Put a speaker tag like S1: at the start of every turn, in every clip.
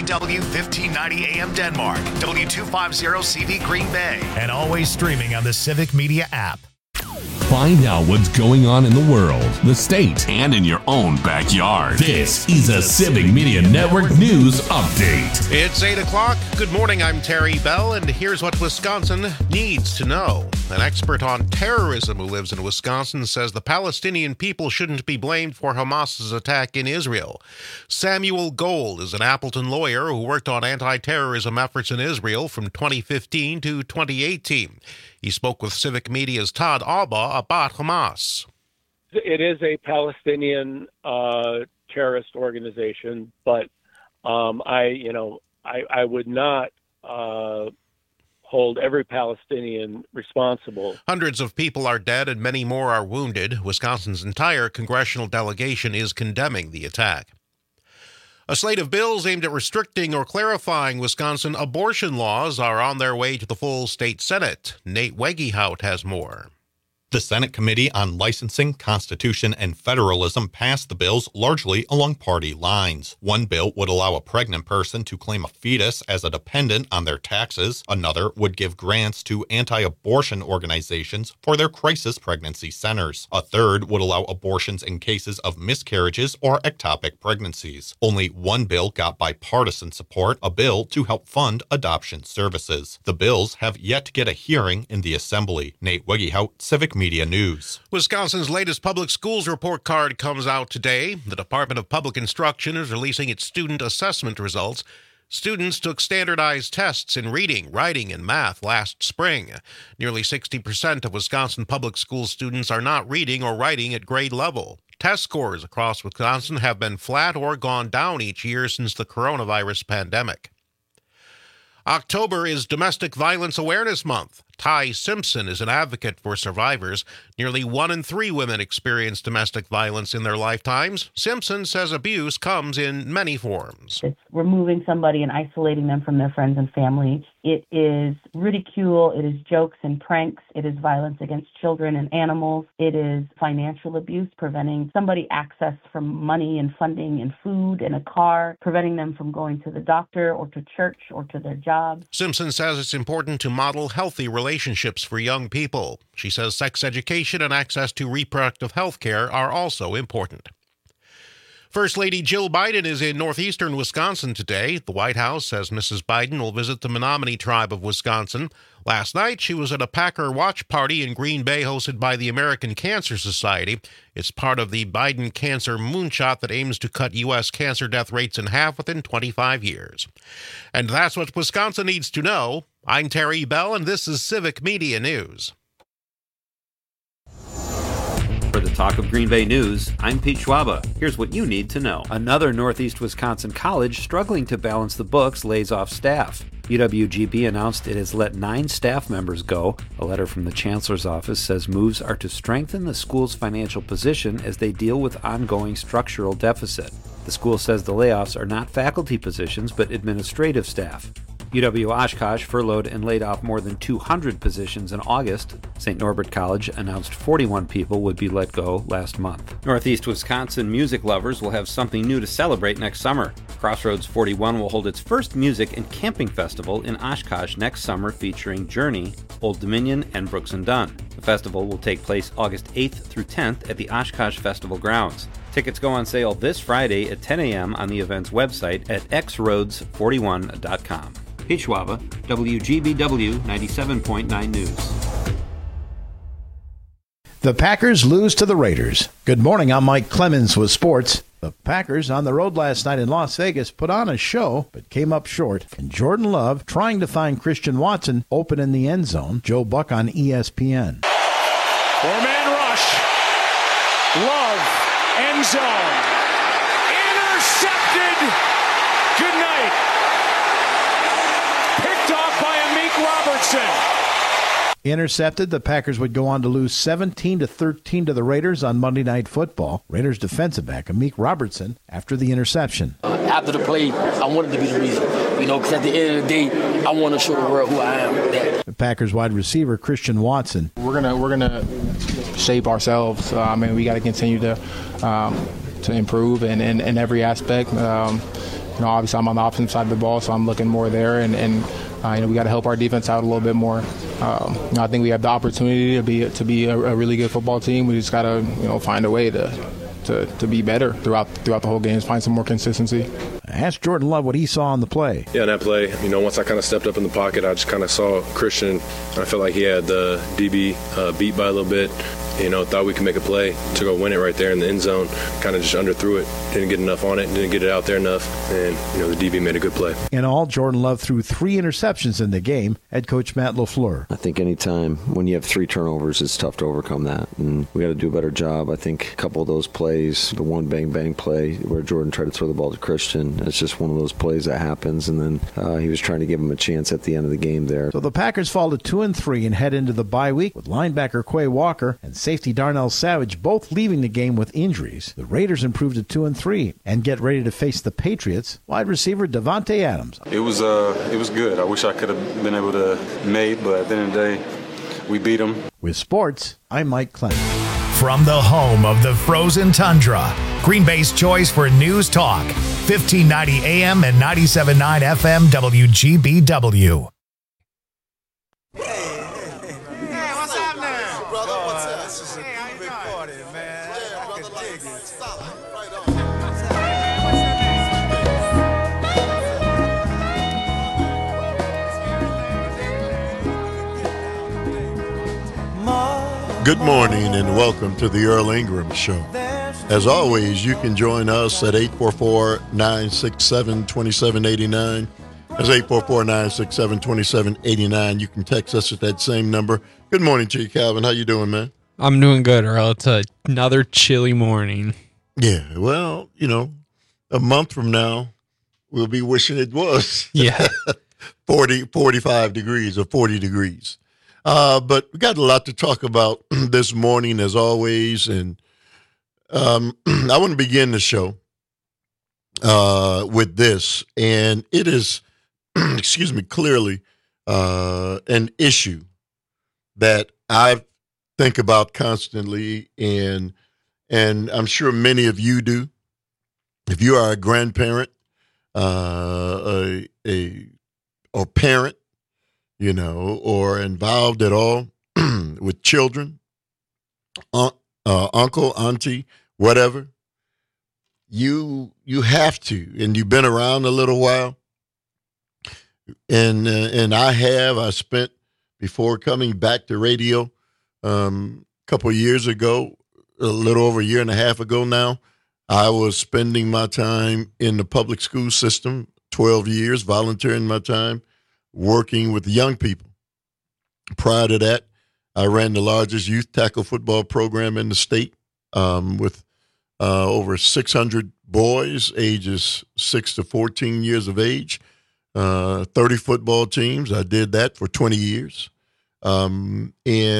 S1: KDW 1590 AM Denmark, W250CV Green Bay, and always streaming on the Civic Media app.
S2: Find out what's going on in the world, the state, and in your own backyard. This is a Civic Media Network News Update.
S3: It's 8 o'clock. Good morning, I'm Terry Bell, and here's what Wisconsin needs to know. An expert on terrorism who lives in Wisconsin says the Palestinian people shouldn't be blamed for Hamas's attack in Israel. Samuel Gold is an Appleton lawyer who worked on anti-terrorism efforts in Israel from 2015 to 2018. He spoke with Civic Media's Todd Alba about Hamas.
S4: It is a Palestinian terrorist organization, but I would not hold every Palestinian responsible.
S3: Hundreds of people are dead and many more are wounded. Wisconsin's entire congressional delegation is condemning the attack. A slate of bills aimed at restricting or clarifying Wisconsin abortion laws are on their way to the full state Senate. Nate Wegehout has more.
S5: The Senate Committee on Licensing, Constitution, and Federalism passed the bills largely along party lines. One bill would allow a pregnant person to claim a fetus as a dependent on their taxes. Another would give grants to anti-abortion organizations for their crisis pregnancy centers. A third would allow abortions in cases of miscarriages or ectopic pregnancies. Only one bill got bipartisan support, a bill to help fund adoption services. The bills have yet to get a hearing in the Assembly. Nate Wegehout, Civic Media News.
S3: Wisconsin's latest public schools report card comes out today. The Department of Public Instruction is releasing its student assessment results. Students took standardized tests in reading, writing, and math last spring. Nearly 60% of Wisconsin public school students are not reading or writing at grade level. Test scores across Wisconsin have been flat or gone down each year since the coronavirus pandemic. October is Domestic Violence Awareness Month. Ty Simpson is an advocate for survivors. Nearly 1 in 3 women experience domestic violence in their lifetimes. Simpson says abuse comes in many forms.
S6: It's removing somebody and isolating them from their friends and family. It is ridicule. It is jokes and pranks. It is violence against children and animals. It is financial abuse, preventing somebody access from money and funding and food and a car, preventing them from going to the doctor or to church or to their jobs.
S3: Simpson says it's important to model healthy relationships for young people. She says sex education and access to reproductive health care are also important. First Lady Jill Biden is in northeastern Wisconsin today. The White House says Mrs. Biden will visit the Menominee Tribe of Wisconsin. Last night, she was at a Packer watch party in Green Bay hosted by the American Cancer Society. It's part of the Biden Cancer Moonshot that aims to cut U.S. cancer death rates in half within 25 years. And that's what Wisconsin needs to know. I'm Terry Bell, and this is Civic Media News.
S7: For the Talk of Green Bay News, I'm Pete Schwaba. Here's what you need to know. Another Northeast Wisconsin college struggling to balance the books lays off staff. UWGB announced it has let 9 staff members go. A letter from the Chancellor's office says moves are to strengthen the school's financial position as they deal with ongoing structural deficit. The school says the layoffs are not faculty positions but administrative staff. UW-Oshkosh furloughed and laid off more than 200 positions in August. St. Norbert College announced 41 people would be let go last month. Northeast Wisconsin music lovers will have something new to celebrate next summer. Crossroads 41 will hold its first music and camping festival in Oshkosh next summer featuring Journey, Old Dominion, and Brooks & Dunn. The festival will take place August 8th through 10th at the Oshkosh Festival grounds. Tickets go on sale this Friday at 10 a.m. on the event's website at xroads41.com. Pete Schwaba, WGBW 97.9 News.
S8: The Packers lose to the Raiders. Good morning, I'm Mike Clemens with sports. The Packers on the road last night in Las Vegas put on a show, but came up short. And Jordan Love trying to find Christian Watson open in the end zone. Joe Buck on ESPN.
S9: 4-man rush. Love, end zone. Intercepted. Good night. Picked off by Amik Robertson.
S8: Intercepted. The Packers would go on to lose 17-13 to the Raiders on Monday Night Football. Raiders defensive back Amik Robertson after the interception.
S10: After the play, I wanted to be the reason, because at the end of the day, I want to show the world who I am.
S8: The Packers wide receiver Christian Watson.
S11: We're gonna shape ourselves. We got to continue to improve in every aspect. obviously I'm on the offensive side of the ball, so I'm looking more there, and we got to help our defense out a little bit more. I think we have the opportunity to be a really good football team. We just got to find a way to be better throughout the whole game, find some more consistency.
S8: I asked Jordan Love what he saw on the play.
S12: Yeah, in that play, once I kind of stepped up in the pocket, I just kind of saw Christian. I felt like he had the DB beat by a little bit. Thought we could make a play to go win it right there in the end zone. Kind of just underthrew it. Didn't get enough on it. Didn't get it out there enough. And, the DB made a good play.
S8: In all, Jordan Love threw 3 interceptions in the game. Head coach Matt LaFleur.
S13: I think anytime when you have 3 turnovers, it's tough to overcome that. And we got to do a better job. I think a couple of those plays, the one bang-bang play where Jordan tried to throw the ball to Christian, it's just one of those plays that happens. And then he was trying to give him a chance at the end of the game there.
S8: So the Packers fall to 2-3 and head into the bye week with linebacker Quay Walker and safety Darnell Savage both leaving the game with injuries. The Raiders improve to 2-3 and get ready to face the Patriots. Wide receiver Davante Adams.
S14: It was good. I wish I could have been able to make, but at the end of the day, we beat them.
S8: With sports, I'm Mike Clemens.
S1: From the home of the frozen tundra, Green Bay's choice for news talk, 1590 AM and 97.9 FM WGBW.
S15: Good morning and welcome to the Earl Ingram Show. As always, you can join us at 844-967-2789. That's 844-967-2789. You can text us at that same number. Good morning to you, Calvin. How you doing, man?
S16: I'm doing good, Earl. It's another chilly morning.
S15: Yeah, well, a month from now, we'll be wishing it was.
S16: Yeah.
S15: 45 degrees or 40 degrees. But we got a lot to talk about this morning, as always, and I want to begin the show with this, and it is, clearly an issue that I think about constantly, and I'm sure many of you do. If you are a grandparent, or parent, or involved at all with children, uncle, auntie, whatever, you have to, and you've been around a little while, and I spent, before coming back to radio a couple of years ago, a little over a year and a half ago now, I was spending my time in the public school system, 12 years, volunteering my time, working with young people. Prior to that, I ran the largest youth tackle football program in the state with over 600 boys ages 6 to 14 years of age, 30 football teams. I did that for 20 years. And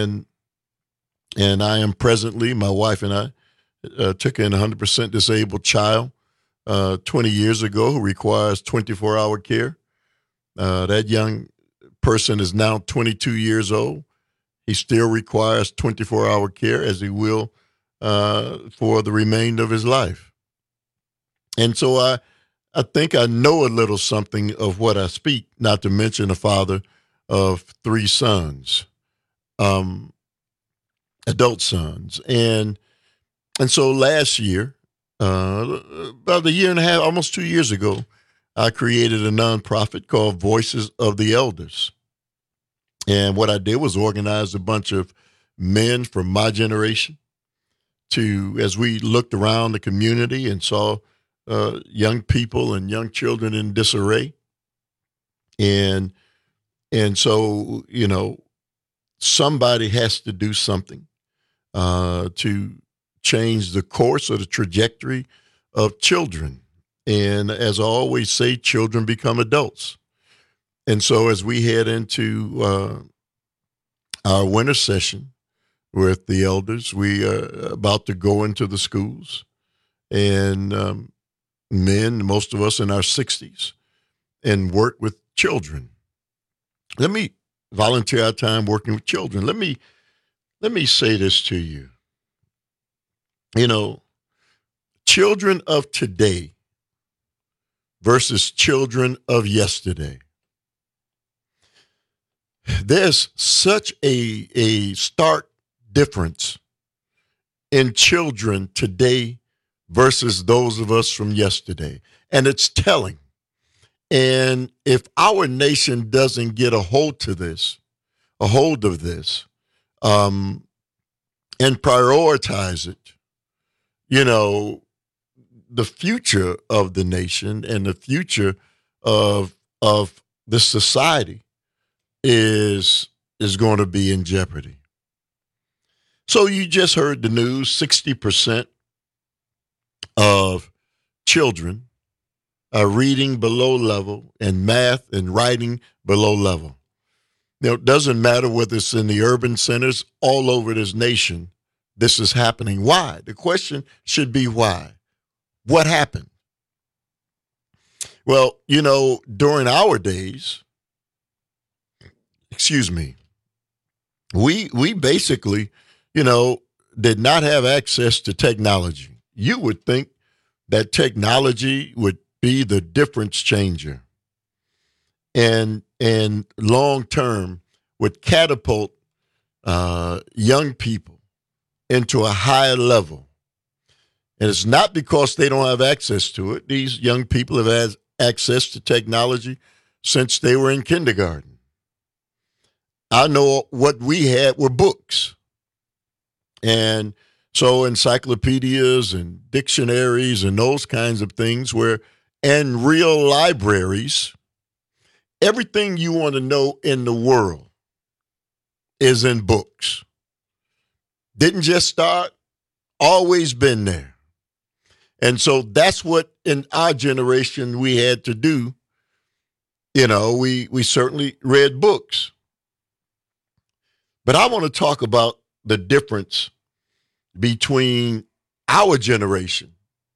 S15: I am presently, my wife and I took in a 100% disabled child 20 years ago who requires 24-hour care. That young person is now 22 years old. He still requires 24-hour care, as he will for the remainder of his life. And so I think I know a little something of what I speak, not to mention a father of 3 sons, adult sons. And so last year, about a year and a half, almost 2 years ago, I created a nonprofit called Voices of the Elders. And what I did was organize a bunch of men from my generation as we looked around the community and saw young people and young children in disarray. And so, somebody has to do something to change the course or the trajectory of children. And as I always say, children become adults. And so as we head into our winter session with the elders, we are about to go into the schools, and men, most of us in our 60s, and work with children. Let me volunteer our time working with children. Let me say this to you. Children of today versus children of yesterday. There's such a stark difference in children today versus those of us from yesterday. And it's telling. And if our nation doesn't get a hold of this, and prioritize it, the future of the nation and the future of this society is going to be in jeopardy. So you just heard the news, 60% of children are reading below level and math and writing below level. It doesn't matter whether it's in the urban centers all over this nation, this is happening. Why? The question should be why. What happened? Well, during our days, we basically, did not have access to technology. You would think that technology would be the difference changer and long term would catapult young people into a higher level. And it's not because they don't have access to it. These young people have had access to technology since they were in kindergarten. I know what we had were books. And so encyclopedias and dictionaries and those kinds of things and real libraries, everything you want to know in the world is in books. Didn't just start, always been there. And so that's what in our generation we had to do. We certainly read books. But I want to talk about the difference between our generation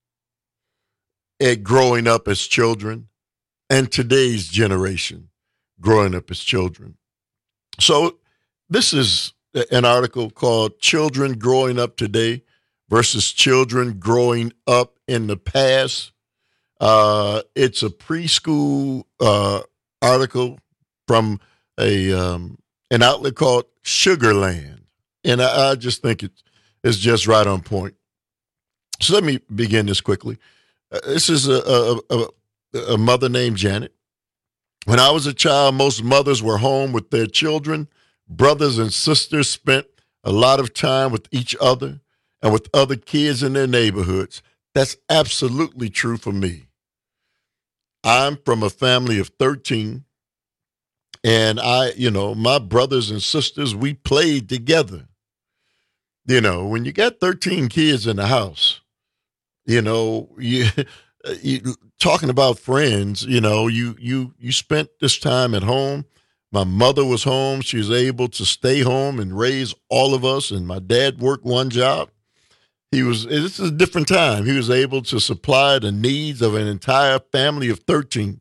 S15: at growing up as children and today's generation growing up as children. So this is an article called Children Growing Up Today versus Children Growing Up in the Past. It's a preschool article from an outlet called Sugarland. And I just think it's just right on point. So let me begin this quickly. This is a mother named Janet. When I was a child, most mothers were home with their children. Brothers and sisters spent a lot of time with each other and with other kids in their neighborhoods. That's absolutely true for me. I'm from a family of 13, and my brothers and sisters, we played together. When you got 13 kids in the house, you talking about friends, you spent this time at home. My mother was home. She was able to stay home and raise all of us. And my dad worked one job. This is a different time. He was able to supply the needs of an entire family of 13.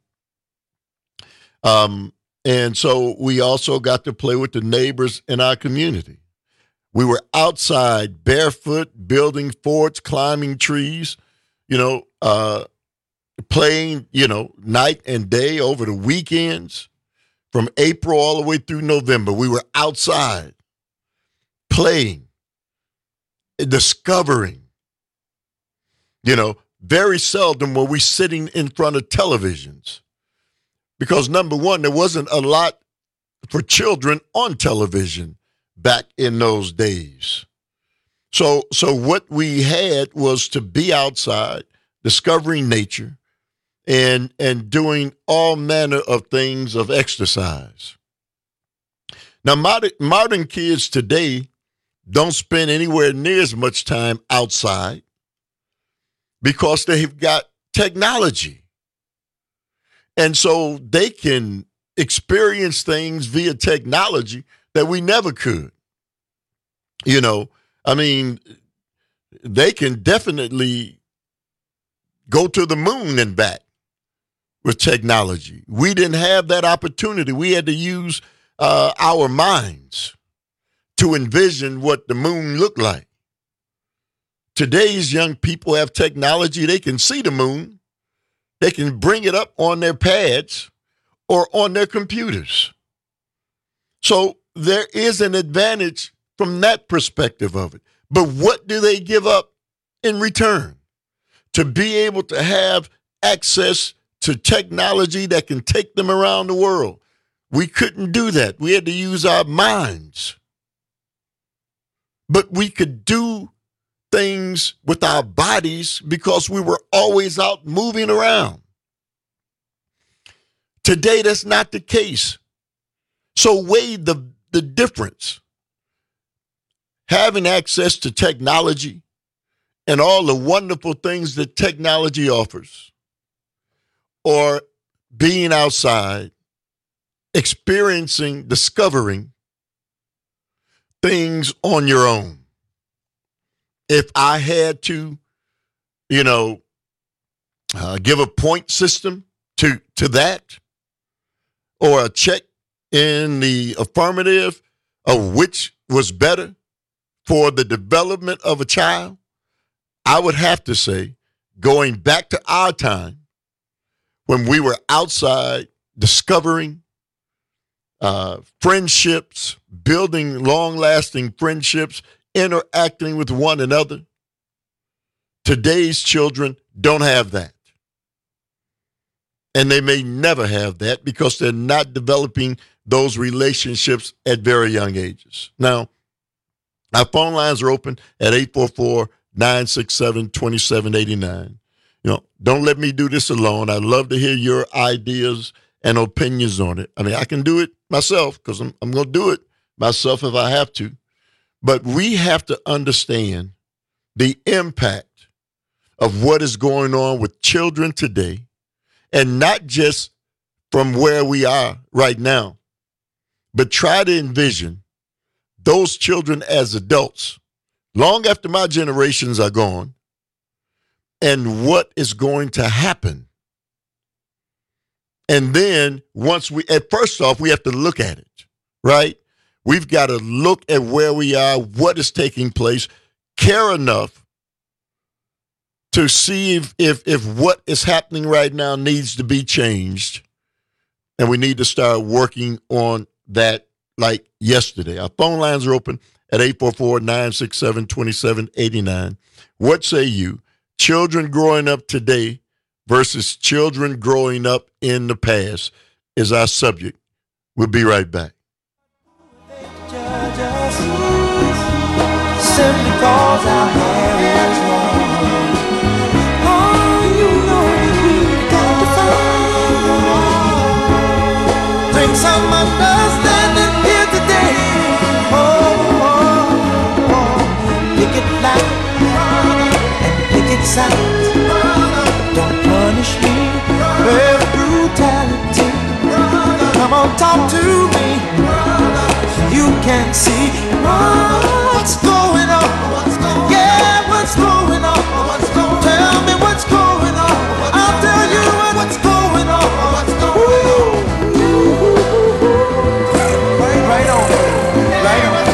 S15: And so we also got to play with the neighbors in our community. We were outside barefoot, building forts, climbing trees, playing, night and day over the weekends. From April all the way through November, we were outside playing, discovering. Very seldom were we sitting in front of televisions because, number one, there wasn't a lot for children on television back in those days. So what we had was to be outside, discovering nature, and doing all manner of things of exercise. Now, modern kids today don't spend anywhere near as much time outside because they've got technology. And so they can experience things via technology that we never could. They can definitely go to the moon and back with technology. We didn't have that opportunity. We had to use our minds to envision what the moon looked like. Today's young people have technology. They can see the moon. They can bring it up on their pads or on their computers. So there is an advantage from that perspective of it. But what do they give up in return? To be able to have access to technology that can take them around the world. We couldn't do that. We had to use our minds. But we could do things with our bodies because we were always out moving around. Today, that's not the case. So weigh the difference. Having access to technology and all the wonderful things that technology offers, or being outside, experiencing, discovering things on your own. If I had to, give a point system to that, or a check in the affirmative of which was better for the development of a child, I would have to say, going back to our time, when we were outside discovering friendships, building long-lasting friendships, interacting with one another. Today's children don't have that. And they may never have that because they're not developing those relationships at very young ages. Now, our phone lines are open at 844-967-2789. Don't let me do this alone. I'd love to hear your ideas and opinions on it. I mean, I can do it myself because I'm going to do it myself if I have to. But we have to understand the impact of what is going on with children today, and not just from where we are right now, but try to envision those children as adults long after my generations are gone, and what is going to happen. And then first off, we have to look at it, right? We've got to look at where we are, what is taking place, care enough to see if what is happening right now needs to be changed. And we need to start working on that like yesterday. Our phone lines are open at 844-967-2789. What say you? Children growing up today versus children growing up in the past is our subject. We'll be right back.
S17: Simply cause our hair is long. Oh, you know we've got to find. Bring some understanding here today. Pick it loud and pick it sound. Don't punish me with brutality. Come on, talk to me. You can see what's going on. Yeah, what's going on? Tell me what's going on. I'll tell you what's going on. Right on. Right on.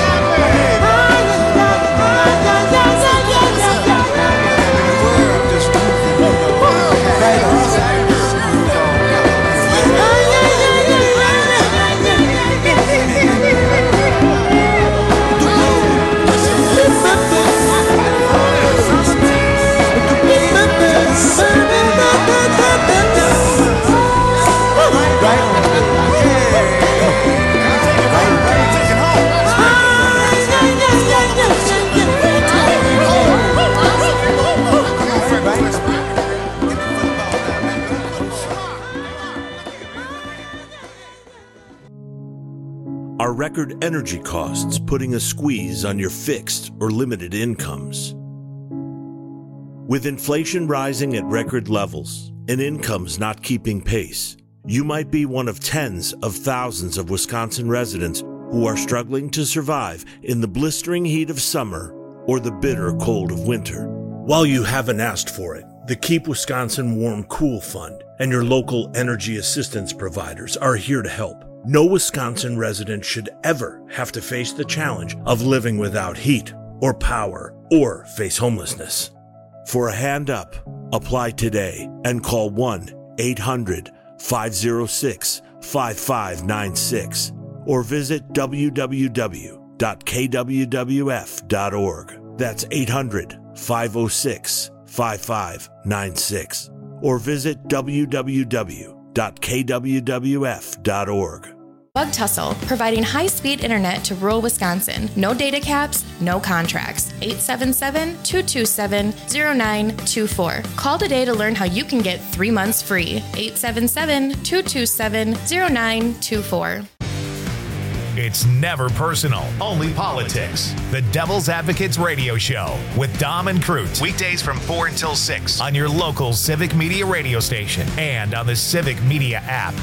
S18: Are record energy costs putting a squeeze on your fixed or limited incomes? With inflation rising at record levels and incomes not keeping pace, you might be one of tens of thousands of Wisconsin residents who are struggling to survive in the blistering heat of summer or the bitter cold of winter. While you haven't asked for it, the Keep Wisconsin Warm Cool Fund and your local energy assistance providers are here to help. No Wisconsin resident should ever have to face the challenge of living without heat or power or face homelessness. For a hand up, apply today and call 1-800-506-5596 or visit www.kwwf.org. That's 800-506-5596 or visit www.kwwf.org.
S19: Bug Tussle, providing high-speed internet to rural Wisconsin. No data caps, no contracts. 877-227-0924. Call today to learn how you can get 3 months free. 877-227-0924.
S1: It's never personal, only politics. The Devil's Advocates Radio Show with Dom and Crute. Weekdays from 4 until 6 on your local Civic Media radio station and on the Civic Media app.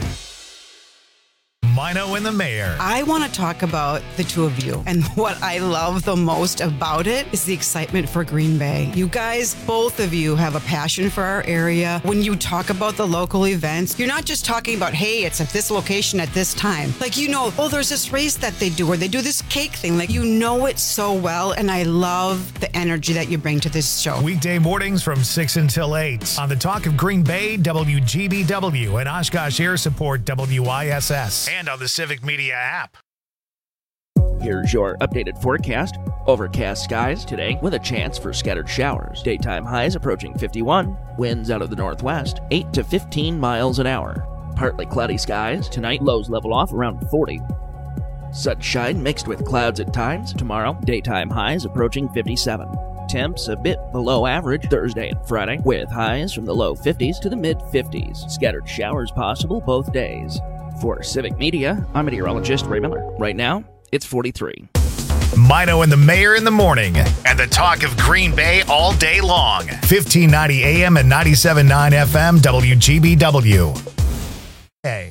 S1: Mino and the Mayor.
S20: I want to talk about the two of you. And what I love the most about it is the excitement for Green Bay. You guys, both of you, have a passion for our area. When you talk about the local events, you're not just talking about, hey, it's at this location at this time. Like, oh, there's this race that they do, or they do this cake thing. Like, you know it so well. And I love the energy that you bring to this show.
S1: Weekday mornings from 6 until 8 on the Talk of Green Bay, WGBW, and Oshkosh Air Support, WISS. And on the Civic Media app.
S21: Here's your updated forecast. Overcast skies today with a chance for scattered showers. Daytime highs approaching 51. Winds out of the northwest, 8 to 15 miles an hour. Partly cloudy skies. Tonight, lows level off around 40. Sunshine mixed with clouds at times. Tomorrow, daytime highs approaching 57. Temps a bit below average Thursday and Friday, with highs from the low 50s to the mid-50s. Scattered showers possible both days. For Civic Media, I'm meteorologist Ray Miller. Right now, it's 43.
S1: Mino and the Mayor in the morning, and the Talk of Green Bay all day long. 1590 AM and 97.9 FM, WGBW. Hey.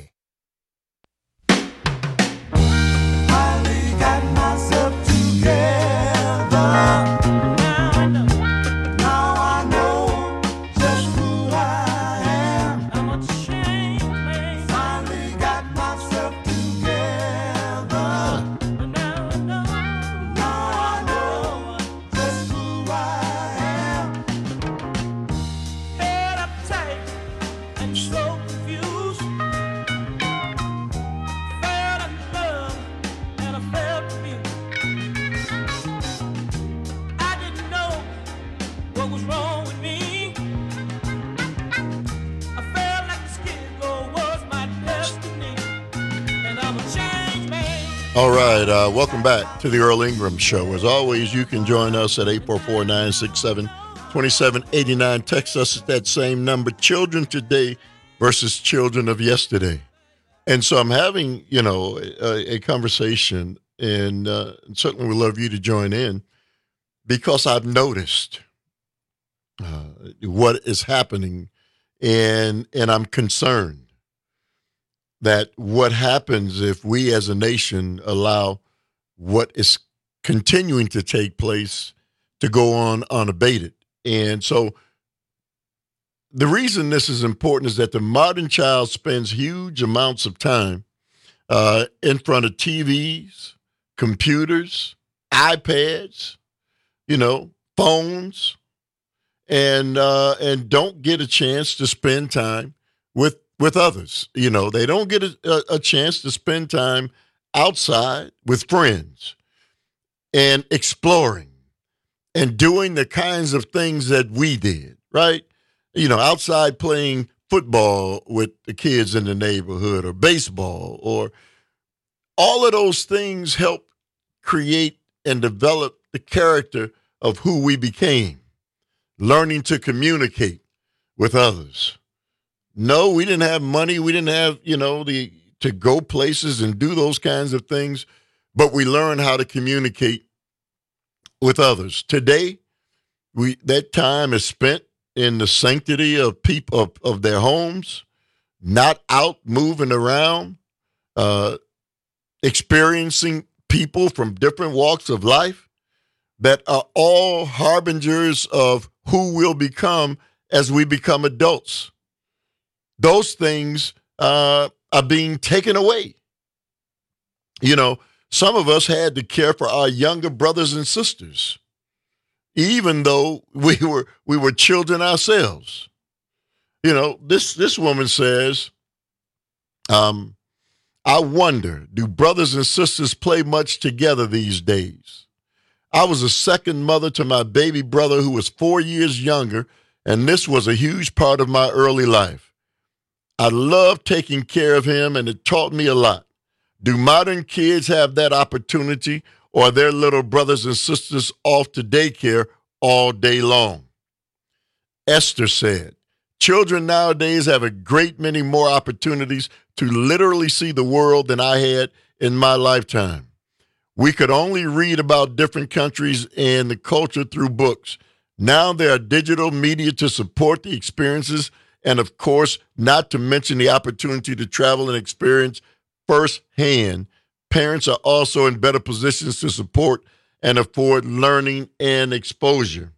S15: All right, welcome back to the Earl Ingram Show. As always, you can join us at 844-967-2789. Text us at that same number, children today versus children of yesterday. And so I'm having, a conversation, and certainly would love you to join in, because I've noticed what is happening, and I'm concerned that what happens if we as a nation allow what is continuing to take place to go on unabated. And so the reason this is important is that the modern child spends huge amounts of time in front of TVs, computers, iPads, phones, and don't get a chance to spend time with others. They don't get a chance to spend time outside with friends and exploring and doing the kinds of things that we did, right? Outside playing football with the kids in the neighborhood, or baseball, or all of those things help create and develop the character of who we became, learning to communicate with others. No, we didn't have money. We didn't have, to go places and do those kinds of things, but we learned how to communicate with others. Today, that time is spent in the sanctity of people of their homes, not out moving around, experiencing people from different walks of life that are all harbingers of who we'll become as we become adults. Those things are being taken away. Some of us had to care for our younger brothers and sisters, even though we were children ourselves. You know, this woman says, I wonder, do brothers and sisters play much together these days? I was a second mother to my baby brother who was 4 years younger, and this was a huge part of my early life. I loved taking care of him, and it taught me a lot. Do modern kids have that opportunity, or are their little brothers and sisters off to daycare all day long? Esther said, children nowadays have a great many more opportunities to literally see the world than I had in my lifetime. We could only read about different countries and the culture through books. Now there are digital media to support the experiences, and of course, not to mention the opportunity to travel and experience firsthand. Parents are also in better positions to support and afford learning and exposure.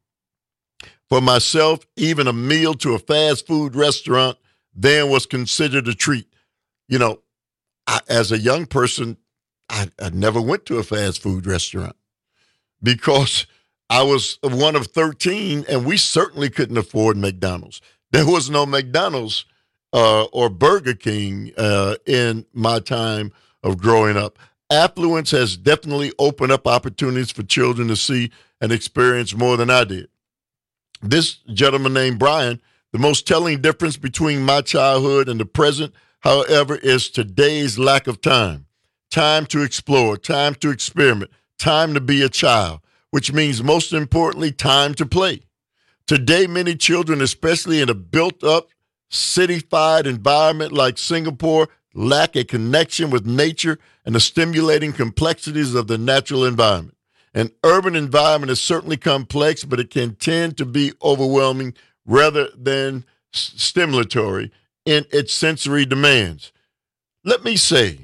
S15: For myself, even a meal to a fast food restaurant then was considered a treat. You know, as a young person, I never went to a fast food restaurant because I was one of 13, and we certainly couldn't afford McDonald's. There was no McDonald's or Burger King in my time of growing up. Affluence has definitely opened up opportunities for children to see and experience more than I did. This gentleman named Brian, the most telling difference between my childhood and the present, however, is today's lack of time. Time to explore, time to experiment, time to be a child, which means most importantly, time to play. Today, many children, especially in a built-up, city-fied environment like Singapore, lack a connection with nature and the stimulating complexities of the natural environment. An urban environment is certainly complex, but it can tend to be overwhelming rather than stimulatory in its sensory demands. Let me say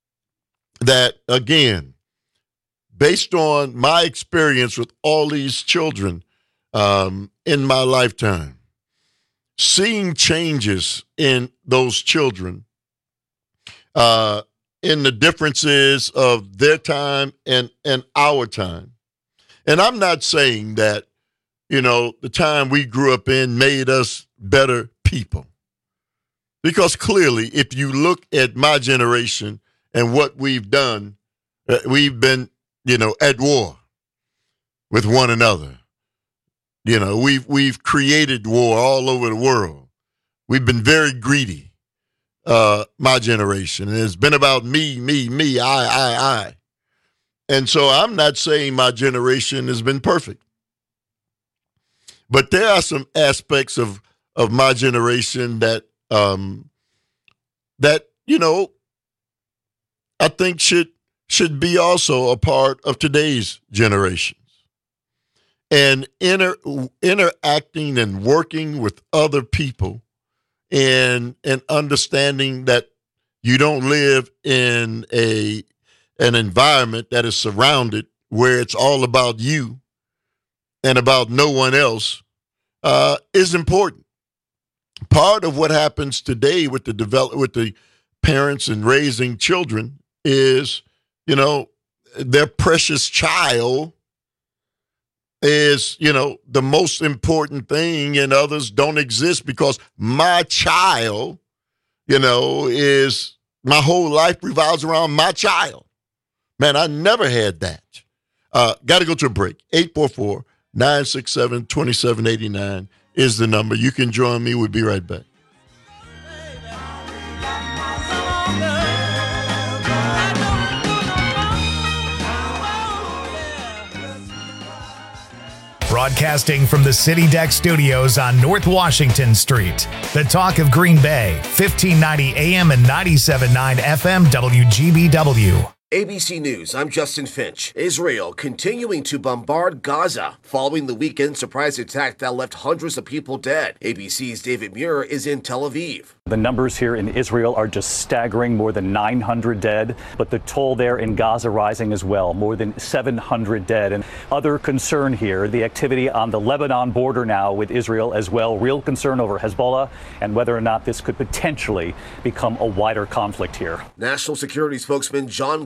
S15: that, again, based on my experience with all these children in my lifetime, seeing changes in those children, in the differences of their time and our time. And I'm not saying that, you know, the time we grew up in made us better people. Because clearly, if you look at my generation and what we've done, we've been, you know, at war with one another. You know, we've created war all over the world. We've been very greedy, my generation. And it's been about me, I. And so I'm not saying my generation has been perfect. But there are some aspects of my generation that, you know, I think should be also a part of today's generations. And interacting and working with other people and understanding that you don't live in an environment that is surrounded where it's all about you and about no one else is important. Part of what happens today with the parents and raising children is, you know, their precious child is, you know, the most important thing, and others don't exist because my child, you know, is my whole life revolves around my child. Man, I never had that. Got to go to a break. 844-967-2789 is the number. You can join me. We'll be right back.
S1: Broadcasting from the City Deck Studios on North Washington Street. The Talk of Green Bay, 1590 AM and 97.9 FM WGBW.
S2: ABC News, I'm Justin Finch. Israel continuing to bombard Gaza following the weekend surprise attack that left hundreds of people dead. ABC's David Muir is in Tel Aviv.
S22: The numbers here in Israel are just staggering, more than 900 dead, but the toll there in Gaza rising as well, more than 700 dead. And other concern here, the activity on the Lebanon border now with Israel as well. Real concern over Hezbollah and whether or not this could potentially become a wider conflict here.
S2: National Security spokesman John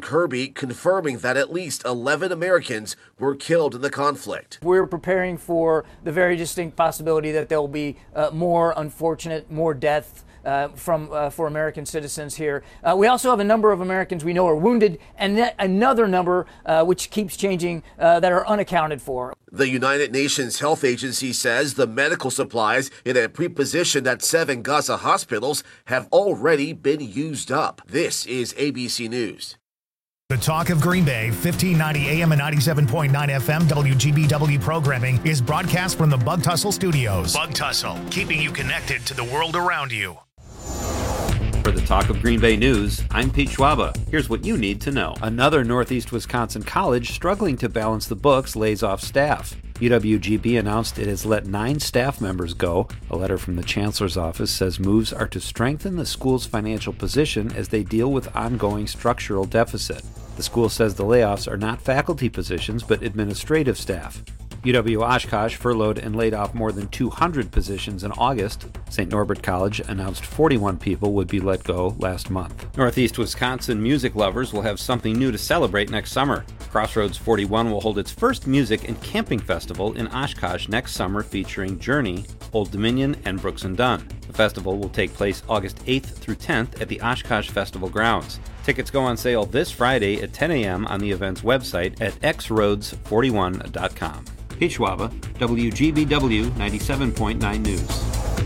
S2: Kirby confirming that at least 11 Americans were killed in the conflict.
S4: We're preparing for the very distinct possibility that there will be more unfortunate, more deaths for American citizens here. We also have a number of Americans we know are wounded, and another number which keeps changing that are unaccounted for.
S2: The United Nations Health Agency says the medical supplies it had pre-positioned at 7 Gaza hospitals have already been used up. This is ABC News.
S1: The Talk of Green Bay, 1590 AM and 97.9 FM WGBW programming is broadcast from the Bug Tussle Studios. Bug Tussle, keeping you connected to the world around you.
S7: For the Talk of Green Bay News, I'm Pete Schwaba. Here's what you need to know. Another Northeast Wisconsin college struggling to balance the books lays off staff. UWGB announced it has let 9 staff members go. A letter from the chancellor's office says moves are to strengthen the school's financial position as they deal with ongoing structural deficit. The school says the layoffs are not faculty positions, but administrative staff. UW Oshkosh furloughed and laid off more than 200 positions in August. St. Norbert College announced 41 people would be let go last month. Northeast Wisconsin music lovers will have something new to celebrate next summer. Crossroads 41 will hold its first music and camping festival in Oshkosh next summer featuring Journey, Old Dominion, and Brooks & Dunn. The festival will take place August 8th through 10th at the Oshkosh Festival grounds. Tickets go on sale this Friday at 10 a.m. on the event's website at xroads41.com. Pete Schwaba, WGBW 97.9 News.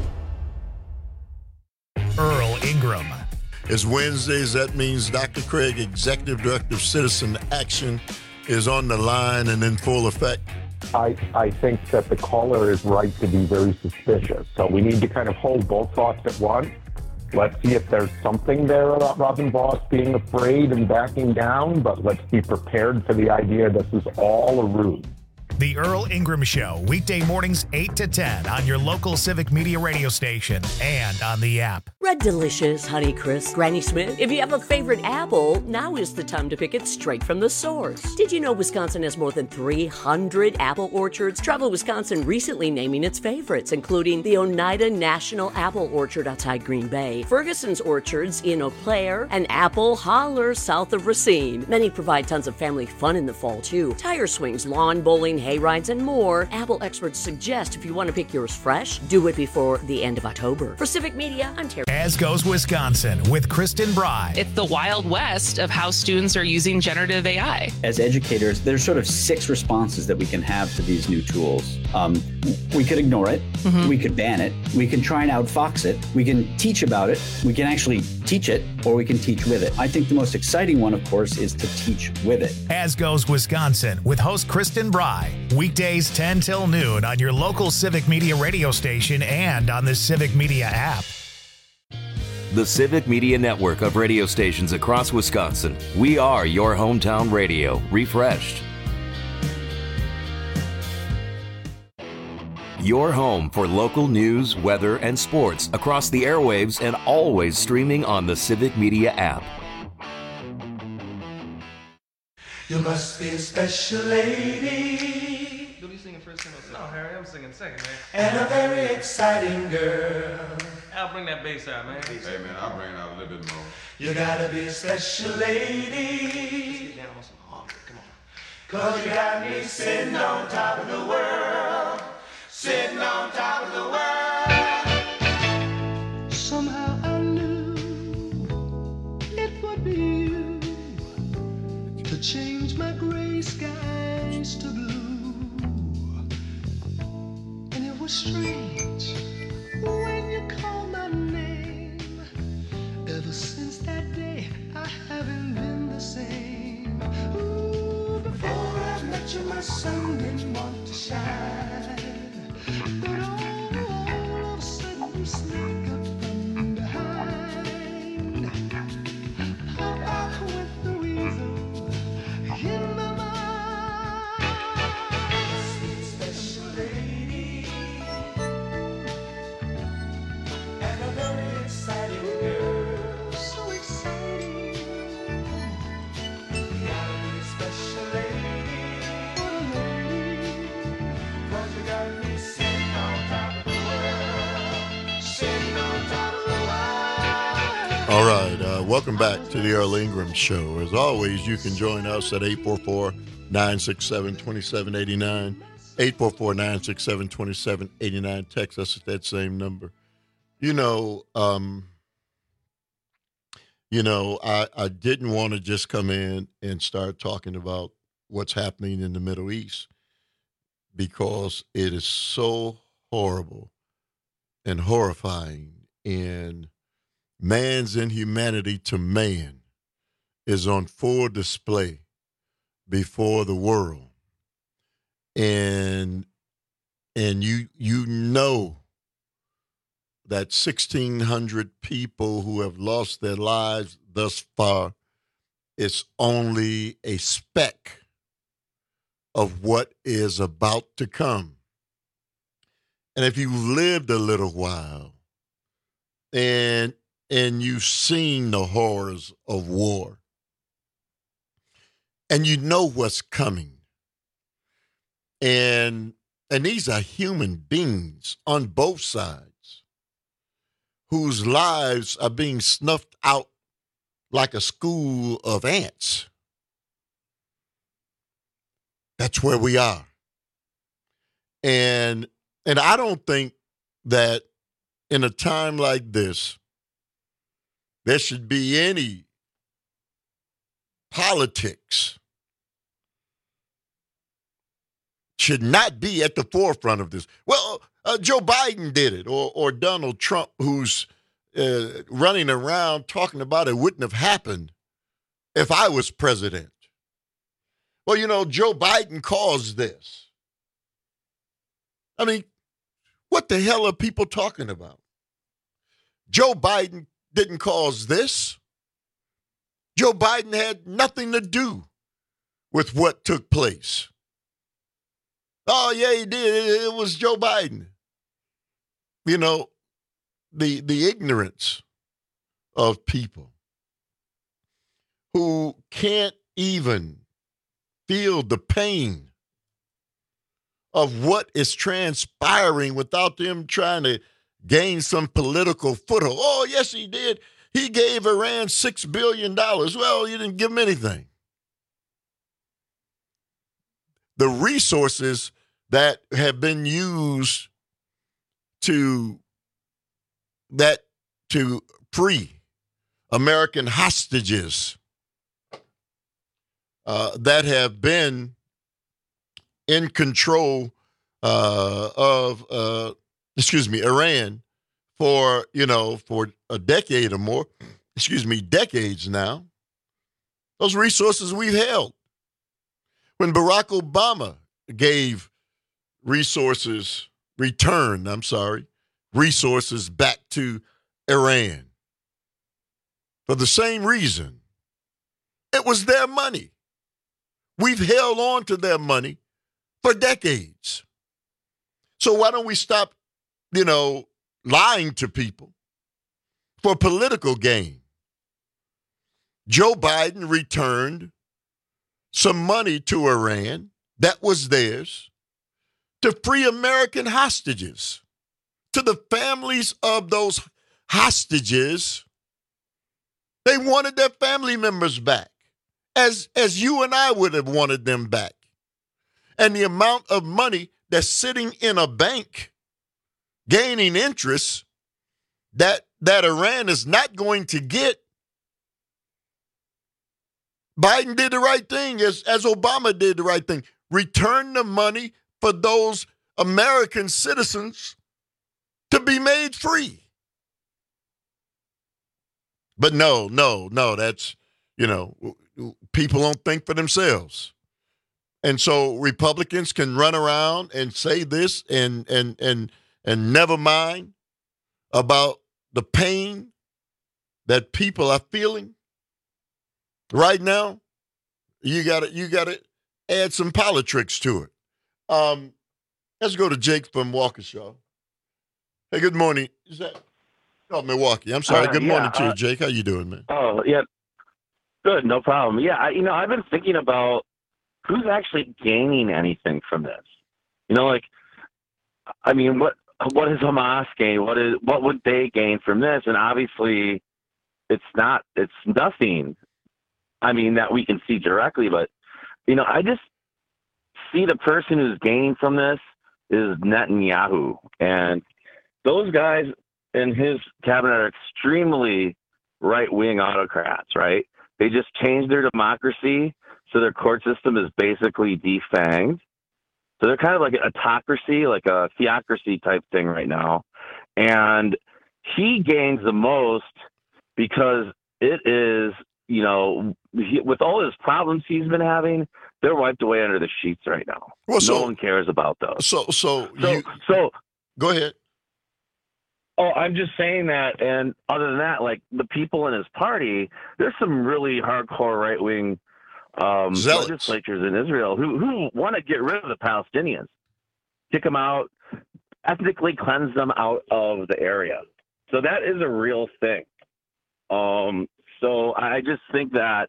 S1: Earl Ingram.
S15: It's Wednesdays. That means Dr. Craig, Executive Director of Citizen Action, is on the line and in full effect.
S5: I think that the caller is right to be very suspicious. So we need to kind of hold both thoughts at once. Let's see if there's something there about Robin Voss being afraid and backing down, but let's be prepared for the idea this is all a ruse.
S1: The Earl Ingram Show, weekday mornings 8 to 10 on your local Civic Media radio station and on the app.
S23: Red Delicious, Honeycrisp, Granny Smith. If you have a favorite apple, now is the time to pick it straight from the source. Did you know Wisconsin has more than 300 apple orchards? Travel Wisconsin recently naming its favorites, including the Oneida National Apple Orchard outside Green Bay, Ferguson's Orchards in Eau Claire, and Apple Holler south of Racine. Many provide tons of family fun in the fall, too. Tire swings, lawn bowling, hay rides, and more. Apple experts suggest if you want to pick yours fresh, do it before the end of October. For Civic Media, I'm Terry.
S1: As Goes Wisconsin with Kristen Bry.
S24: It's the Wild West of how students are using generative AI.
S25: As educators, there's sort of 6 responses that we can have to these new tools. We could ignore it. Mm-hmm. We could ban it. We can try and outfox it. We can teach about it. We can actually teach it, or we can teach with it. I think the most exciting one, of course, is to teach with it.
S1: As Goes Wisconsin with host Kristen Bry. Weekdays 10 till noon on your local Civic Media radio station and on the Civic Media app.
S26: The Civic Media network of radio stations across Wisconsin. We are your hometown radio, refreshed. Your home for local news, weather, and sports across the airwaves and always streaming on the Civic Media app.
S17: You must be a special lady.
S27: You'll be singing first and no, Harry, I'm singing second, man.
S17: And a very exciting girl.
S27: I'll bring that bass out, man.
S28: Hey, man, I'll bring it out a little bit more.
S17: You gotta be a special lady.
S27: Get down on some harmony, come on.
S17: 'Cause you got me sitting on top of the world. Sitting on top of the world. Somehow I knew it would be you to change my gray skies to blue. And it was strange when you called my name. Ever since that day, I haven't been the same. Ooh, before I met you, my sun didn't want to shine. But all of a sudden you sneak up from behind. Pop out with the weasel in my mind. Sweet special lady and a very exciting girl. So exciting. You gotta be a special lady. What a lady. 'Cause you got
S15: Welcome back to the Earl Ingram Show. As always, you can join us at 844-967-2789. 844-967-2789. Text us at that same number. I didn't want to just come in and start talking about what's happening in the Middle East because it is so horrible and horrifying, and man's inhumanity to man is on full display before the world. And you know that 1,600 people who have lost their lives thus far is only a speck of what is about to come. And if you lived a little while and you've seen the horrors of war, and you know what's coming, and these are human beings on both sides whose lives are being snuffed out like a school of ants. That's where we are. And I don't think that in a time like this, there should be any politics, should not be at the forefront of this. Well, Joe Biden did it, or Donald Trump, who's running around talking about it wouldn't have happened if I was president. Well, Joe Biden caused this. I mean, what the hell are people talking about? Joe Biden didn't cause this. Joe Biden had nothing to do with what took place. Oh, yeah, he did. It was Joe Biden. The ignorance of people who can't even feel the pain of what is transpiring without them trying to gain some political foothold. Oh, yes, he did. He gave Iran $6 billion. Well, you didn't give him anything. The resources that have been used to free American hostages that have been in control of Iran for a decade or more, decades now. Those resources we've held. When Barack Obama gave resources back to Iran for the same reason. It was their money. We've held on to their money for decades. So why don't we stop, lying to people for political gain? Joe Biden returned some money to Iran that was theirs to free American hostages, to the families of those hostages. They wanted their family members back, as you and I would have wanted them back. And the amount of money that's sitting in a bank gaining interest that Iran is not going to get. Biden did the right thing, as Obama did the right thing. Return the money for those American citizens to be made free. But no, that's, people don't think for themselves. And so Republicans can run around and say this and never mind about the pain that people are feeling. Right now, you gotta add some politics to it. Let's go to Jake from Waukesha. Hey, good morning. Is that Milwaukee? I'm sorry. Good morning to you, Jake. How you doing, man?
S3: Oh, yeah. Good, no problem. Yeah, I've been thinking about who's actually gaining anything from this. What is Hamas gain? What would they gain from this? And obviously, it's nothing. I mean, that we can see directly, but, I just see the person who's gaining from this is Netanyahu. And those guys in his cabinet are extremely right-wing autocrats, right? They just changed their democracy, so their court system is basically defanged. So they're kind of like an autocracy, like a theocracy type thing right now. And he gains the most because it is, with all his problems he's been having, they're wiped away under the sheets right now.
S15: Well,
S3: no one cares about those.
S15: So go ahead.
S3: Oh, I'm just saying that. And other than that, like the people in his party, there's some really hardcore right-wing legislatures in Israel who want to get rid of the Palestinians, kick them out, ethnically cleanse them out of the area. So that is a real thing. So I just think that,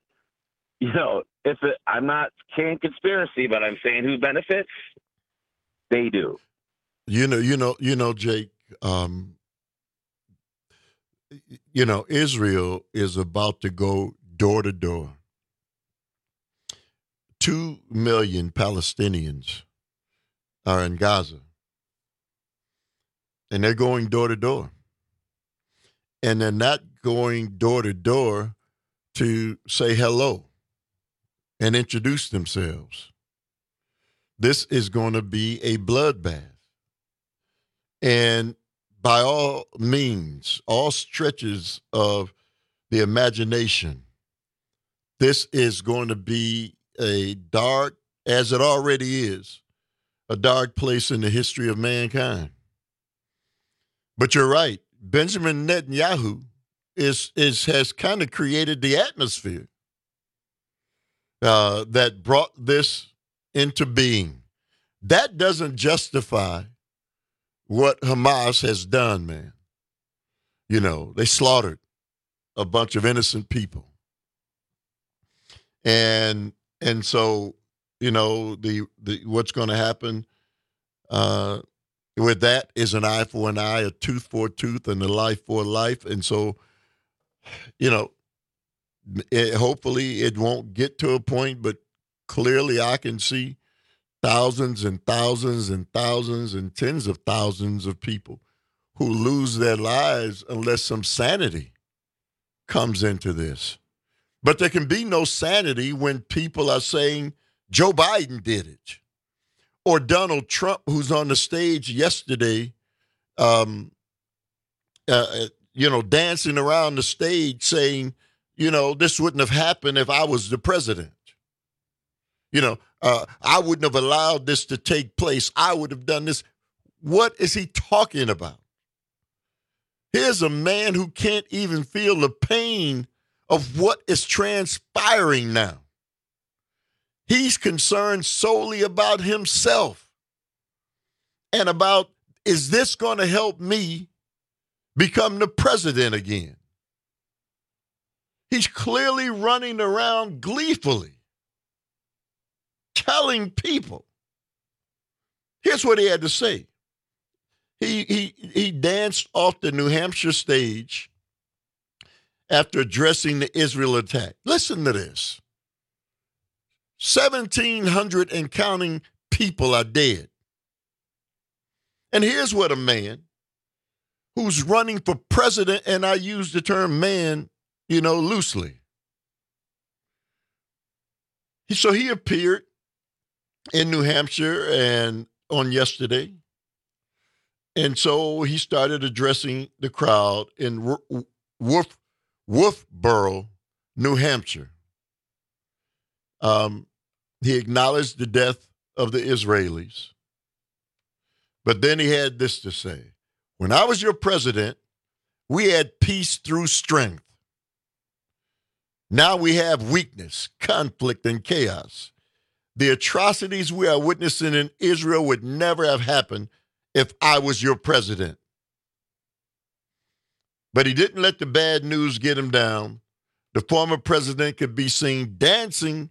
S3: I'm not saying conspiracy, but I'm saying who benefits, they do.
S15: Jake, Israel is about to go door to door. 2 million Palestinians are in Gaza, and they're going door to door. And they're not going door to door to say hello and introduce themselves. This is going to be a bloodbath. And by all means, all stretches of the imagination, this is going to be a dark, as it already is, a dark place in the history of mankind. But you're right. Benjamin Netanyahu has kind of created the atmosphere that brought this into being. That doesn't justify what Hamas has done, man. They slaughtered a bunch of innocent people. And so, the what's going to happen with that is an eye for an eye, a tooth for a tooth, and a life for a life. And so, hopefully it won't get to a point, but clearly I can see thousands and thousands and thousands and tens of thousands of people who lose their lives unless some sanity comes into this. But there can be no sanity when people are saying Joe Biden did it, or Donald Trump, who's on the stage yesterday, dancing around the stage saying, this wouldn't have happened if I was the president. I wouldn't have allowed this to take place. I would have done this. What is he talking about? Here's a man who can't even feel the pain of what is transpiring now. He's concerned solely about himself and about, is this going to help me become the president again? He's clearly running around gleefully, telling people. Here's what he had to say. He danced off the New Hampshire stage after addressing the Israel attack. Listen to this. 1,700 and counting people are dead. And here's what a man who's running for president, and I use the term man, loosely. So he appeared in New Hampshire and on yesterday. And so he started addressing the crowd in Wolfboro, New Hampshire. He acknowledged the death of the Israelis. But then he had this to say. When I was your president, we had peace through strength. Now we have weakness, conflict, and chaos. The atrocities we are witnessing in Israel would never have happened if I was your president. But he didn't let the bad news get him down. The former president could be seen dancing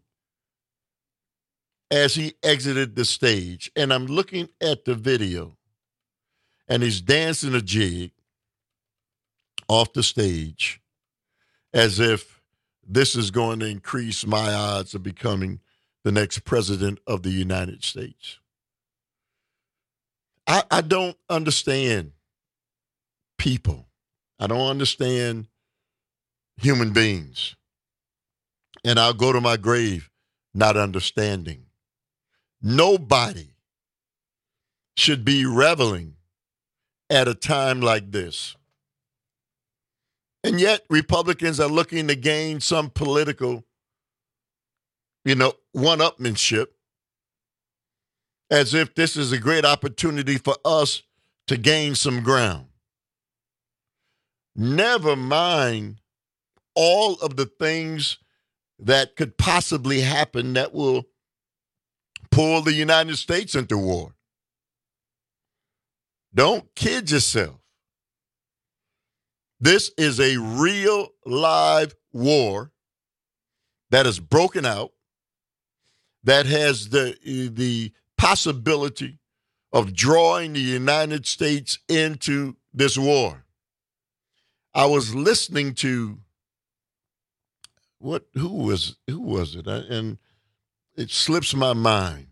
S15: as he exited the stage. And I'm looking at the video, and he's dancing a jig off the stage. as if this is going to increase my odds of becoming the next president of the United States. I don't understand people. I don't understand human beings. And I'll go to my grave not understanding. Nobody should be reveling at a time like this. And yet Republicans are looking to gain some political, one-upmanship, as if this is a great opportunity for us to gain some ground. Never mind all of the things that could possibly happen that will pull the United States into war. Don't kid yourself. This is a real live war that has broken out, that has the possibility of drawing the United States into this war. I was listening to who was it? And it slips my mind.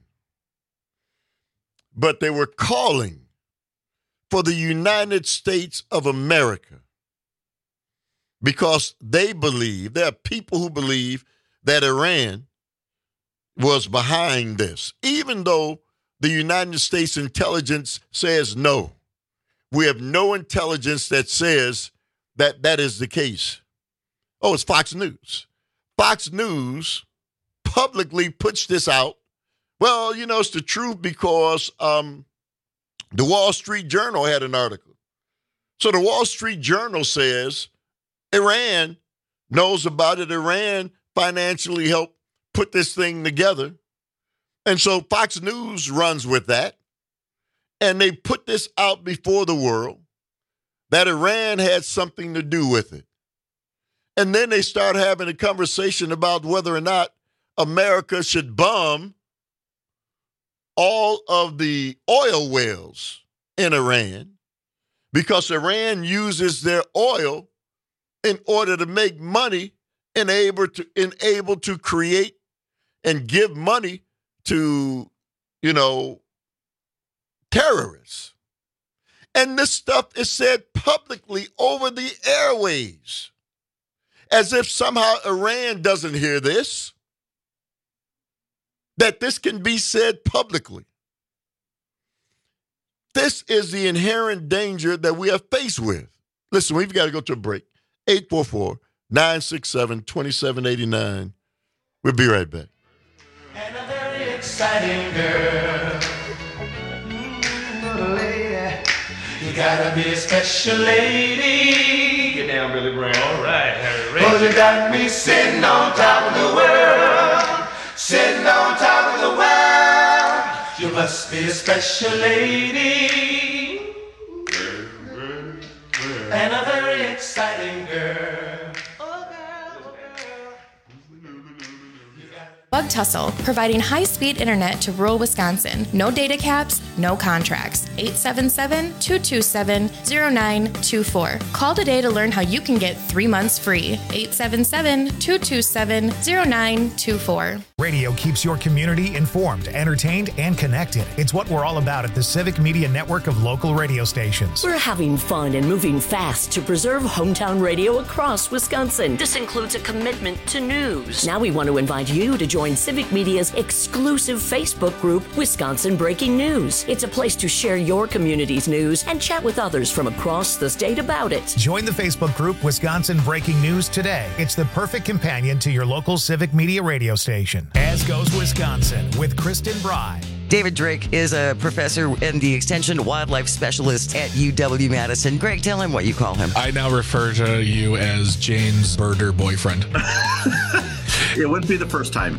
S15: But they were calling for the United States of America because there are people who believe that Iran was behind this, even though the United States intelligence says no. We have no intelligence that says that that is the case. Oh, it's Fox News. Fox News publicly puts this out. Well, it's the truth because the Wall Street Journal had an article. So the Wall Street Journal says Iran knows about it. Iran financially helped put this thing together. And so Fox News runs with that. And they put this out before the world that Iran had something to do with it. And then they start having a conversation about whether or not America should bomb all of the oil wells in Iran because Iran uses their oil in order to make money and able to create and give money to, terrorists. And this stuff is said publicly over the airwaves, as if somehow Iran doesn't hear this, that this can be said publicly. This is the inherent danger that we are faced with. Listen, we've got to go to a break. 844-967-2789. We'll be right back.
S17: And a very exciting girl. Lady, you gotta be a special lady.
S27: Get down, Billy Brown. All right, Harry Ray.
S17: 'Cause you got me sitting on top of the world. Sitting on top of the world. You must be a special lady. And a very exciting girl.
S19: Bug Tussle, providing high-speed internet to rural Wisconsin. No data caps, no contracts. 877-227-0924. Call today to learn how you can get 3 months free. 877-227-0924.
S1: Radio keeps your community informed, entertained, and connected. It's what we're all about at the Civic Media Network of local radio stations.
S23: We're having fun and moving fast to preserve hometown radio across Wisconsin. This includes a commitment to news. Now we want to invite you to join Civic Media's exclusive Facebook group, Wisconsin Breaking News. It's a place to share your community's news and chat with others from across the state about it.
S1: Join the Facebook group Wisconsin Breaking News today. It's the perfect companion to your local Civic Media radio station. As Goes Wisconsin with Kristen Bry.
S6: David Drake is a professor and the extension wildlife specialist at UW-Madison. Greg, tell him what you call him.
S8: I now refer to you as Jane's birder boyfriend.
S9: It wouldn't be the first time.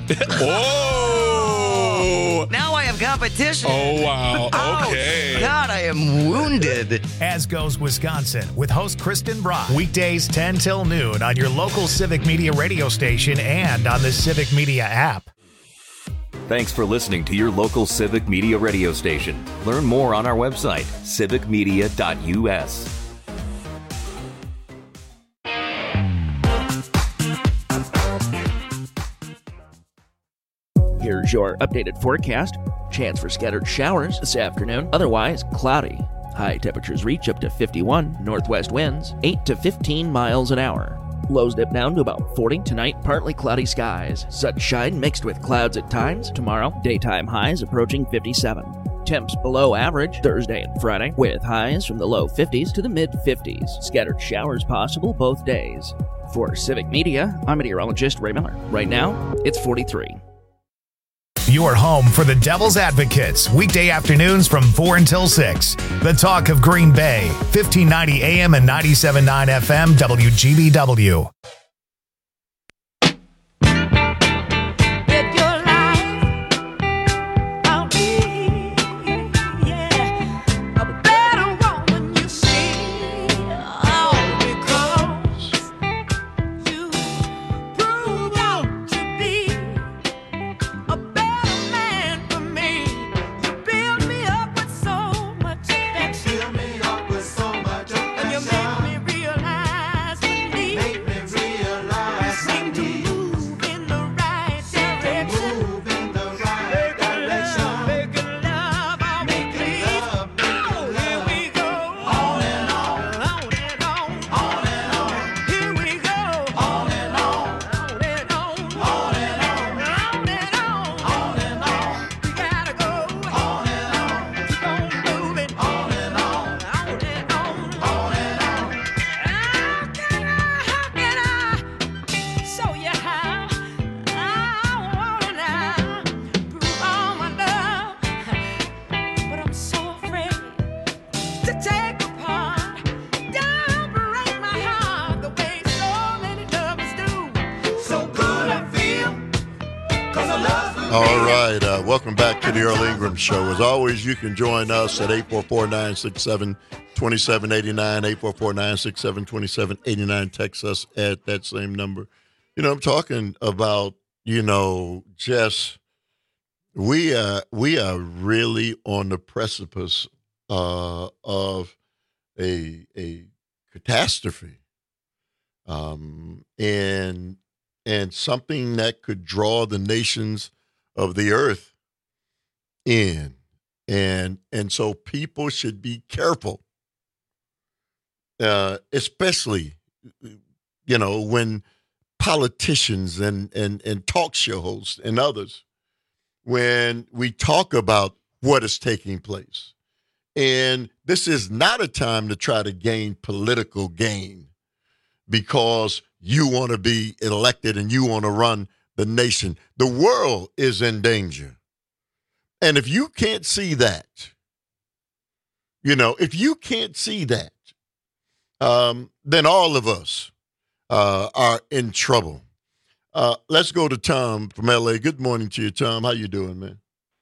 S6: Oh! Now I have competition.
S8: Oh, wow. Okay.
S6: Oh, God, I am wounded.
S1: As Goes Wisconsin with host Kristen Bry. Weekdays 10 till noon on your local Civic Media radio station and on the Civic Media app.
S26: Thanks for listening to your local Civic Media radio station. Learn more on our website, civicmedia.us.
S21: Here's your updated forecast. Chance for scattered showers this afternoon. Otherwise, cloudy. High temperatures reach up to 51. Northwest winds 8 to 15 miles an hour. Lows dip down to about 40 tonight. Partly cloudy skies. Sunshine mixed with clouds at times. Tomorrow, daytime highs approaching 57. Temps below average Thursday and Friday, with highs from the low 50s to the mid 50s. Scattered showers possible both days. For Civic Media, I'm meteorologist Ray Miller. Right now, it's 43.
S1: Your home for the Devil's Advocates, weekday afternoons from 4 until 6. The Talk of Green Bay, 1590 AM and 97.9 FM, WGBW.
S15: All right, welcome back to the Earl Ingram Show. As always, you can join us at 844-967-2789, 844-967-2789. Text us at that same number. You know, I'm talking about, just we are really on the precipice of a catastrophe, and something that could draw the nations of the earth in. And so people should be careful, especially, when politicians and talk show hosts and others, when we talk about what is taking place. And this is not a time to try to gain political gain because you want to be elected and you want to run the nation. The world is in danger. And if you can't see that, if you can't see that, then all of us are in trouble. Let's go to Tom from L.A. Good morning to you, Tom. How you doing, man?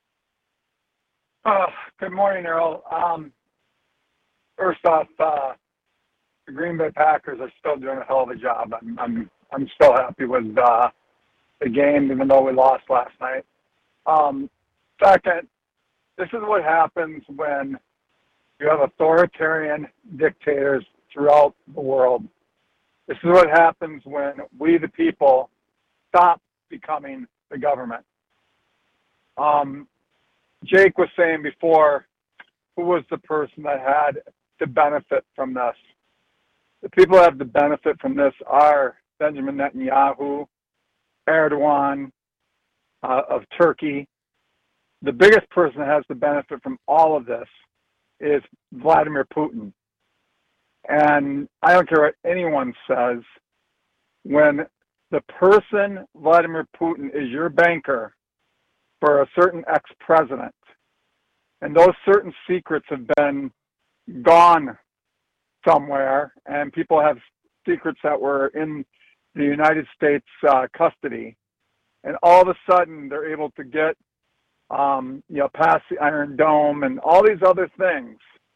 S10: Good morning, Earl. First off, the Green Bay Packers are still doing a hell of a job. I'm still happy with the game, even though we lost last night. Second, this is what happens when you have authoritarian dictators throughout the world. This is what happens when we, the people, stop becoming the government. Jake was saying before, who was the person that had to benefit from this? The people that have the benefit from this are Benjamin Netanyahu, Erdogan of Turkey. The biggest person that has the benefit from all of this is Vladimir Putin. And I don't care what anyone says, when the person, Vladimir Putin, is your banker for a certain ex-president, and those certain secrets have been gone somewhere, and people have secrets that were in the United States custody, and all of a sudden they're able to get, past the Iron Dome and all these other things.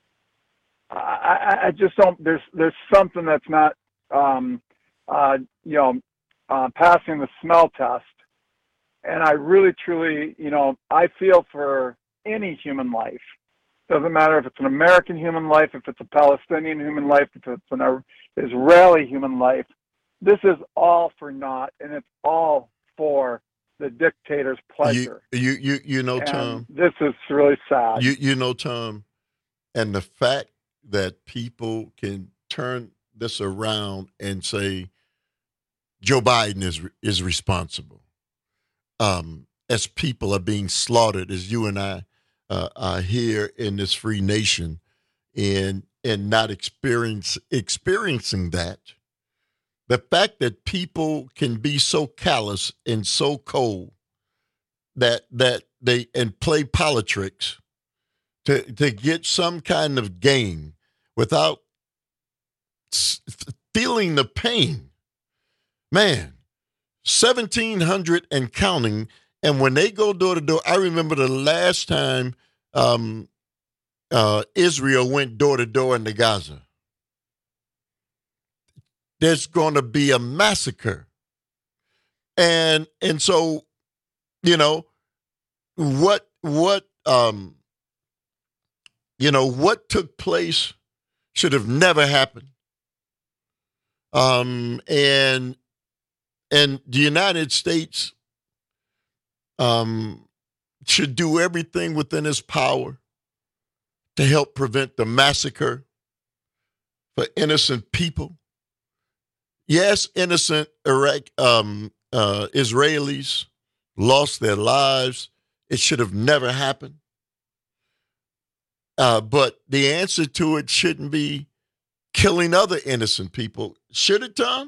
S10: I just don't. There's something that's not, passing the smell test, and I really, truly, I feel for any human life. Doesn't matter if it's an American human life, if it's a Palestinian human life, if it's an Israeli human life. This is all for naught, and it's all for the the dictator's pleasure.
S15: You know,
S10: And
S15: Tom.
S10: this is really sad.
S15: You know, Tom, and the fact that people can turn this around and say Joe Biden is responsible. As people are being slaughtered, as you and I are here in this free nation, and not experiencing that. The fact that people can be so callous and so cold that they and play politics to get some kind of gain without feeling the pain. Man, 1,700 and counting. And when they go door to door, I remember the last time Israel went door to door into Gaza. There's going to be a massacre. And so, you know, what took place should have never happened. And the United States should do everything within its power to help prevent the massacre for innocent people. Yes, innocent Israelis lost their lives. It should have never happened. But the answer to it shouldn't be killing other innocent people. Should it, Tom?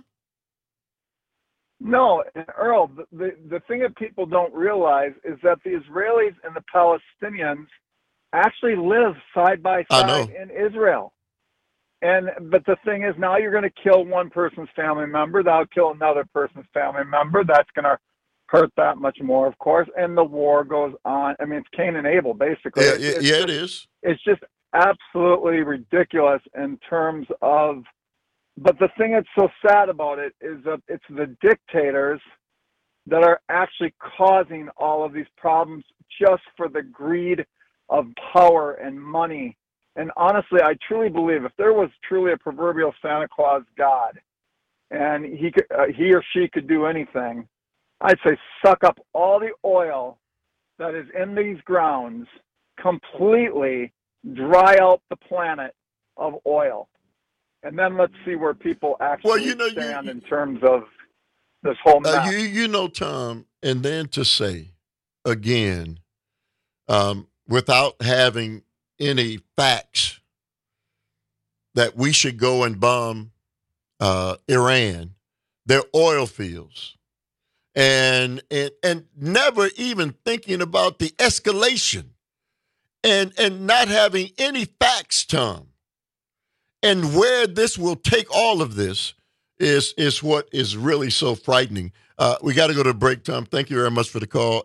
S10: No, and Earl, the thing that people don't realize is that the Israelis and the Palestinians actually live side by side in Israel. But the thing is, now you're going to kill one person's family member, that'll kill another person's family member. That's going to hurt that much more, of course. And the war goes on. I mean, it's Cain and Abel, basically.
S15: It is.
S10: It's just absolutely ridiculous in terms of. But the thing that's so sad about it is that it's the dictators that are actually causing all of these problems just for the greed of power and money. And honestly, I truly believe if there was truly a proverbial Santa Claus God and he or she could do anything, I'd say suck up all the oil that is in these grounds, completely dry out the planet of oil. And then let's see where people actually stand in terms of this whole mess.
S15: You know, Tom, and then to say, again, without having any facts, that we should go and bomb Iran, their oil fields, and never even thinking about the escalation, and not having any facts, Tom. And where this will take all of this is what is really so frightening. We got to go to a break, Tom. Thank you very much for the call.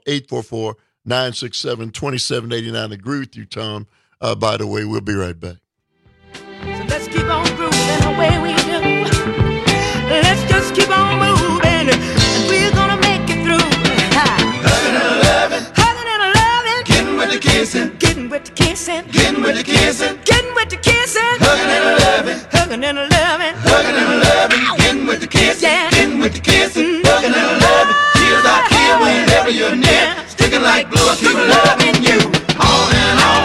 S15: 844-967-2789. Agree with you, Tom. By the way, we'll be right back.
S17: So let's keep on grooving the way we do. Let's just keep on moving, and we're gonna make it through. Hugging and loving, hugging and loving, getting with the kissing, getting with the kissing, getting with the kissing, getting with the kissing, hugging and loving, hugging and loving, hugging and loving, getting with the kissing, getting with the kissing, hugging and loving. Tears out here whenever you're near, sticking like glue. I keep loving you on and on.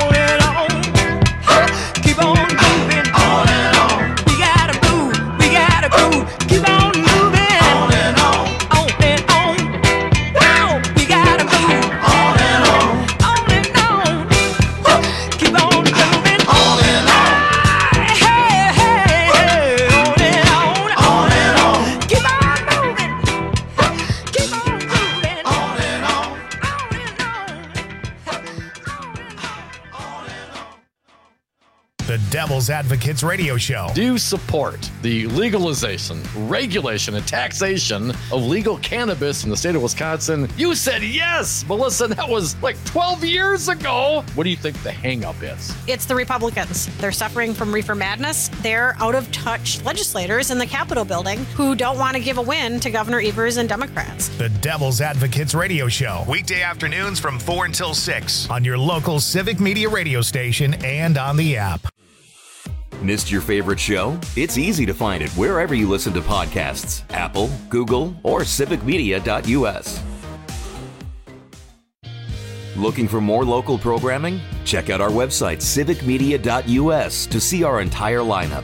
S1: Devil's Advocates Radio Show.
S11: Do you support the legalization, regulation, and taxation of legal cannabis in the state of Wisconsin? You said yes, Melissa. That was like 12 years ago. What do you think the hang-up is?
S12: It's the Republicans. They're suffering from reefer madness. They're out-of-touch legislators in the Capitol building who don't want to give a win to Governor Evers and Democrats.
S1: The Devil's Advocates Radio Show. Weekday afternoons from 4 until 6 on your local Civic Media radio station and on the app.
S26: Missed your favorite show? It's easy to find it wherever you listen to podcasts. Apple, Google, or civicmedia.us. Looking for more local programming? Check out our website, civicmedia.us, to see our entire lineup.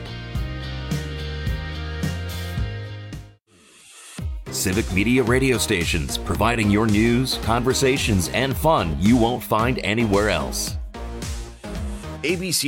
S26: Civic Media radio stations, providing your news, conversations, and fun you won't find anywhere else.
S1: ABC